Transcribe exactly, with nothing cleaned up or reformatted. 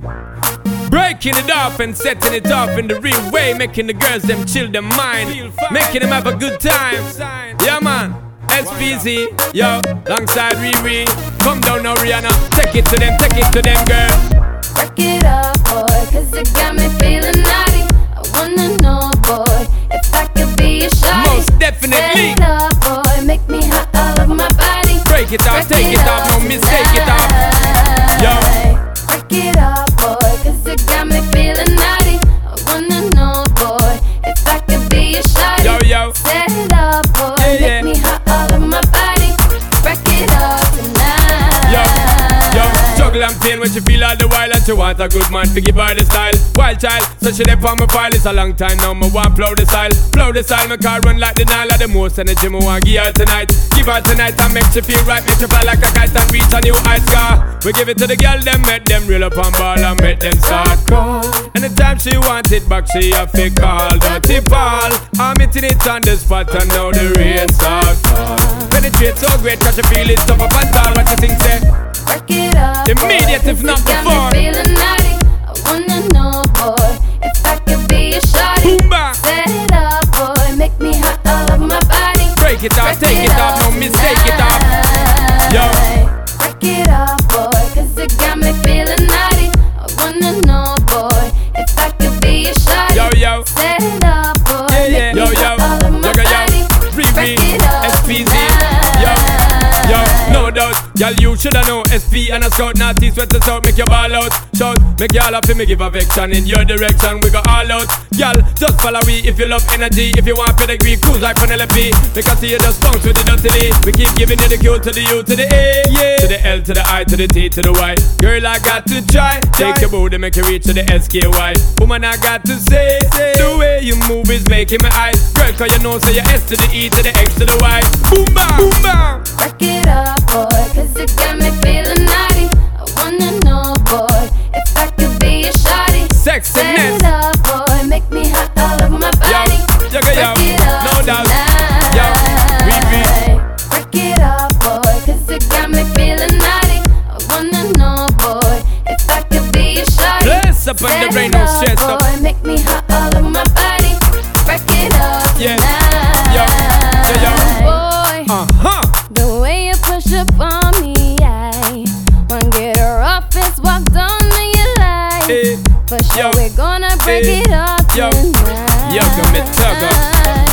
Breaking it off and setting it off in the real way, making the girls them chill their mind, making them have a good time. Yeah man, S P Z, yo, alongside Riri. Come down now Rihanna, take it to them, take it to them girl. Work it up boy, cause it got me feeling naughty. I wanna know boy, if I could be a shawty. Most definitely. Set it up boy, make me hot all over my body. Break it off, take it off, no mistake it off. Yo. Work it up boy, cause it got me feeling naughty. I wanna know boy, if I could be a shawty. Yo, yo. Set it up boy, yeah, yeah. make me hot all over my body. Break it up tonight. Yo, yo, juggle and pain when she feel all the while, and she want a good man to give her the style. Wild child, so she dey on my file. It's a long time now, me want plow the style. Plow the style, my car run like the Nile. The most energy me want give her tonight. Give her tonight and make she feel right. Make she fly like a kite and reach a new high scar. We give it to the girl, them make them reel up on ball and make them start call. Anytime she want it back, she have to call. Dirty Paul, I'm hitting it on the spot and now the rain start fall. Penetrate so great, cause she feel it tough up and tall. What you think say? Work it up immediate boy, if not got before. Me feeling naughty. I wanna know boy, if I could be a shawty. Boomba. Set it up boy, make me hot all over my body. Break it off, Break take it, it off, no mistake it off. Yo. Work it up boy, cause it got me feeling naughty. I wanna know boy, if I could be a shawty. Yo, yo. Set it up boy, yeah, yeah. make yo, me yo. hot all over my Yoga, body. yo. Free Break it up S P Z. Yo. Yo, no doubt, y'all you shoulda know S P and a scout, naughty sweat us out, make your ball out. Shout, make y'all happy, me give affection in your direction, we go all out. Y'all, just follow we if you love energy, if you want pedigree, cruise like Penelope. Because see you just bounce with the dirty D. We keep giving you the Q to the U to the A, yeah. To the L to the I to the T to the Y. Girl, I got to try, take your booty, make you reach to the S K Y. Woman, I got to say, say, the way you move is making me eyes. Girl, cause you know, say your S to the E to the X to the Y. Boom, bam, boom, bam. Work it up boy, cause it got me feeling naughty. I wanna know boy, if I could be a shawty. Sexiness. Set it up boy, make me hot all over my body. Yo, yo, yo, Work it up no doubt. tonight. Yo, Riri. Work it up boy, cause it got me feeling naughty. I wanna know boy, if I could be a shawty. Bless up on the brain, no stress up. Boy, make me hot all over my body. Work it up Yeah. tonight. Yo, yo, yo. Boy, Uh-huh. the way you push up on me, I wanna get her off and walk down to your life. Eh, For sure yo, we're gonna break eh, it up yo, tonight. yo, come and tug up.